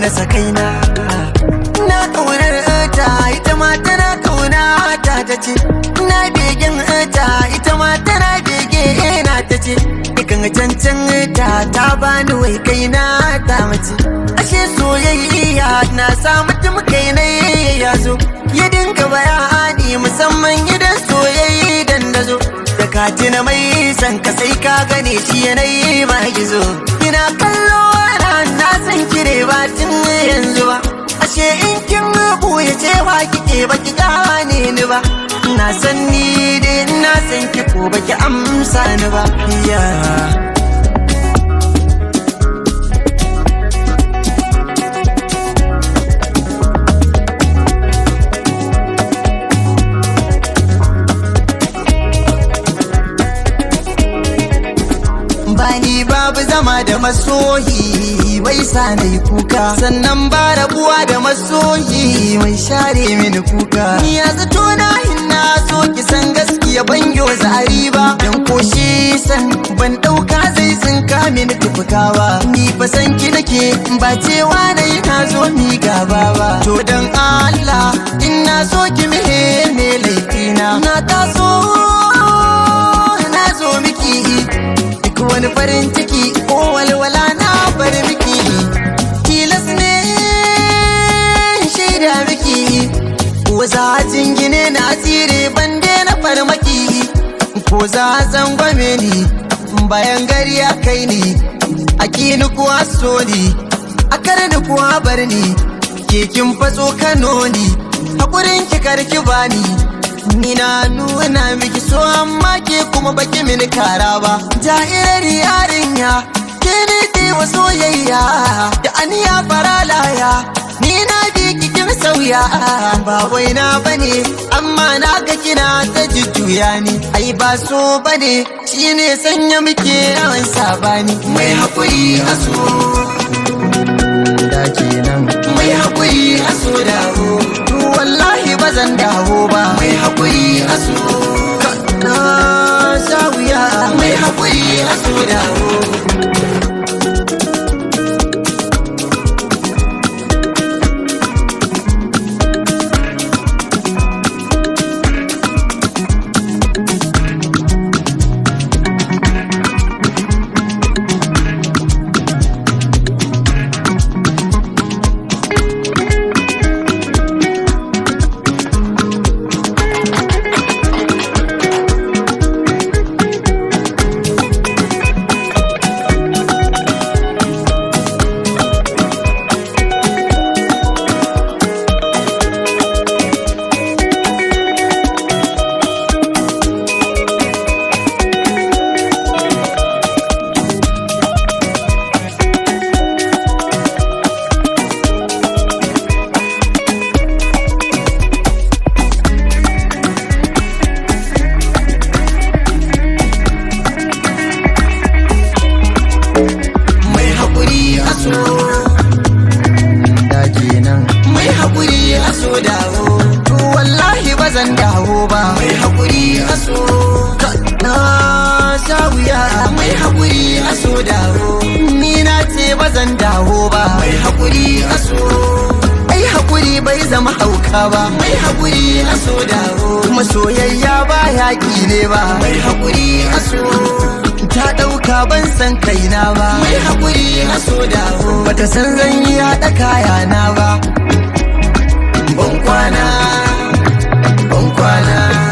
rasa kaina. Na ƙaunar ta ita ma tana ƙauna ta ce, na begen ta ita ma tana bege na ta ce, ikan cancan ta bani wai kaina ta mace. Ashe soyayya na sa mutum kaina ya zo, ya dinga bayani musamman idan soyayya dandazo. Da katina mai san ka sai ka gane shi yanayi ma gizo. Ina kallo na san kire ba tun yanzu ba, ashe in kin buya cewa kike baki gane ni ba. Na san ni dai na san ki ko baki amsa ni ba. Bani babu zama da masoyi bai sa na yi kuka, sannan ba rabuwa da masoyi mai share mini kuka. Ni ya zato na hinna so ki san gaskiya ban yo zari ba, dan koshi san ban dauka zai tsinka mini tufukawa. Ni fa san ki nake ba cewa na yi na zo mi gaba ba. To dan Allah in na so ki mihe me laifina, na taso na zo miki wani farin ciki ko walwala na bar miki. Tilas ne shaida miki, ko za jingine na asiri bande na farmaki, ko za zangwame ni bayan gari ya kai ni. Akini kuwa so ni, akar ni kuwa bar ni, kekin fatso Kano ni, hakurin ki karki bani. Ni na nuna miki so amma ke kuma baki mini kara ba. Ja'irar yarinya ke ne wa soyayya da aniya faralaya, ni na bi kikin sauya. Ba wai na bane amma na ga kina ta jujjuya ni, ai ba so bane shine sanya muke yawan sabani. Mai hakuri a so da kenan, mai hakuri a so dawo, wallahi bazan dawo ba. Mai hakuri a so na sha wuya, mai hakuri a so dawo. Zan dawo ba. Mai hakuri a so na sha wuya, mai hakuri a so dawo. Ni na ce ba zan dawo ba. Mai hakuri a so, ai hakuri bai zama hauka ba. Mai hakuri a so dawo, kuma soyayya ba yaƙi ne ba. Mai hakuri a so ta ɗauka ban san kaina ba. Mai hakuri a so dawo, bata san zan yi haɗa kayana ba. Ban kwana